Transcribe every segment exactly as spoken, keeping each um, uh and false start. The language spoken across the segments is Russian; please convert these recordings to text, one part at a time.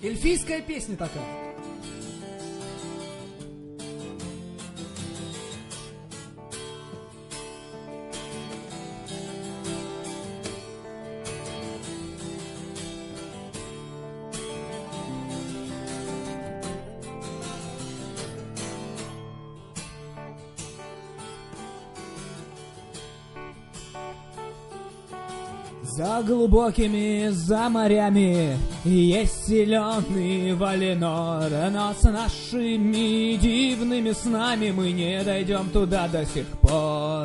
Эльфийская песня такая. За глубокими, за морями есть зеленый Валенор, но с нашими дивными снами мы не дойдем туда до сих пор.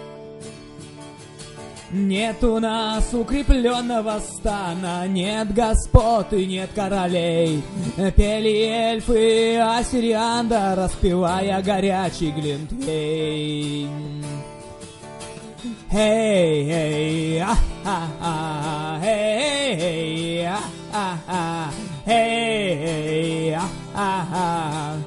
Нет у нас укрепленного стана, нет господ и нет королей. Пели эльфы Ассирианда, распевая горячий глинтвейн. Hey, hey, ah, ah, ah, hey, hey, ah, ah, ah, hey, hey, ah, ah, ah.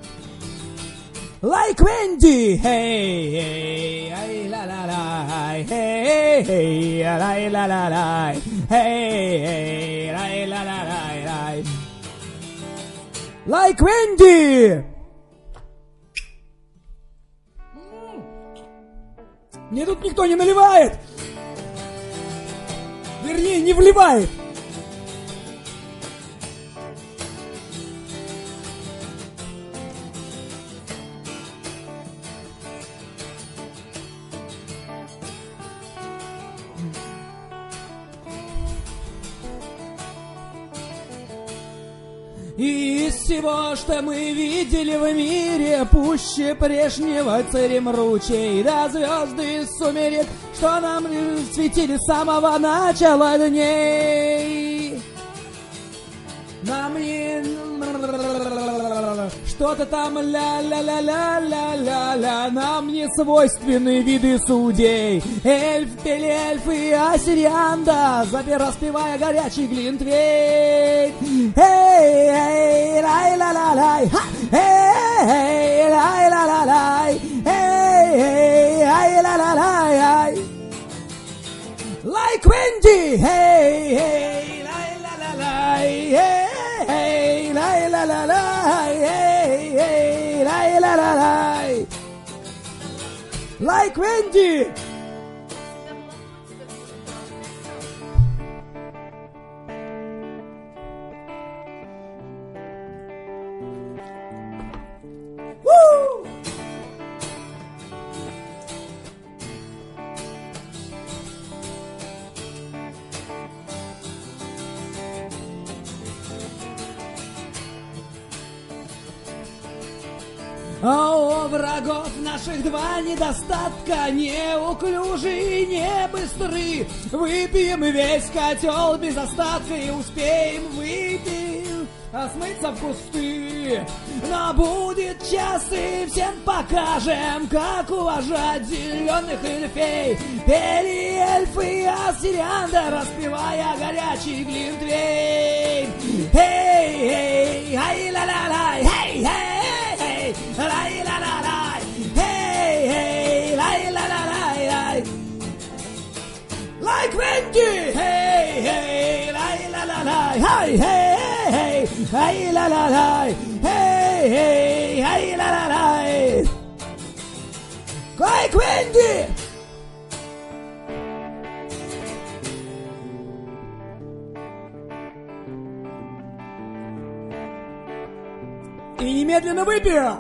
Like Wendy, hey, hey, ay, la, la, la, hey, hey, la, la, la, la, hey, hey, la, la, la, la, like Wendy. Мне тут никто не наливает! Вернее, не вливает! И из всего, что мы видели в мире, пуще прежнего царем ручей, да звезды из сумерек, что нам светили с самого начала дней. Нам не... Что-то там ля-ля-ля-ля-ля-ля-ля, нам не свойственны виды судей. Эльф, пели эльфы, Ассирианда, запер, распевая горячий глинтвейн. Эй, эй, лай-ла-ла-лай, эй, эй, лай-ла-ла-лай, эй, эй, ай-ла-ла-лай. Like Wendy, hey, hey, lay-la-la-lay, hey, hey, lay-la-la-lay, hey, hey, lay-la-la-lay. Like Wendy. Woo! А у врагов наших два недостатка, неуклюжи и не быстры. Выпьем весь котел без остатка и успеем выпить, а смыться в кусты. Но будет час, и всем покажем, как уважать зеленых эльфей. Пели эльфы Ассирианда, распевая горячий глинтвейн. Эй, эй, ай-ла-ла-лай, эй, эй. Lay la la la, hey hey, lay la la la, like Wendy, hey hey, lay la la la, hey hey, hey la la la, hey hey, hey la la la, like Wendy. И немедленно выпью!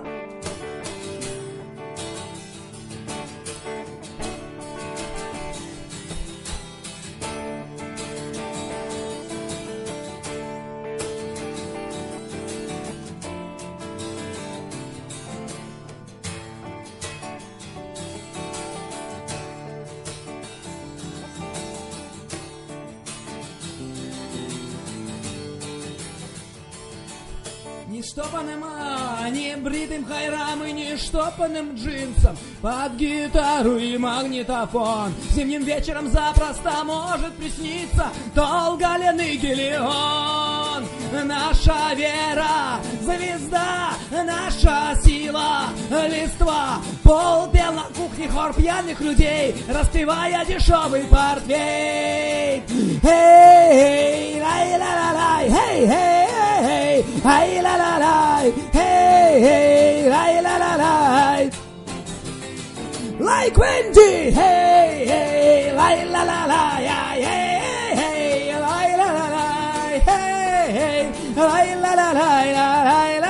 Нештопанным, а, не бритым хайрам и нештопанным джинсом под гитару и магнитофон. Зимним вечером запросто может присниться долголенный Гелион. Наша вера, звезда, наша сила, листва. Пол пел на кухне хор пьяных людей, распевая дешевый портвейн. Эй, эй, лай-ла-ла-лай, эй, эй, эй. hey, hey, la la la, hey, hey, la la la la. Like Wendy, hey, hey, la la la la, hey, hey, la la la la, hey, hey, la la la la, la la la.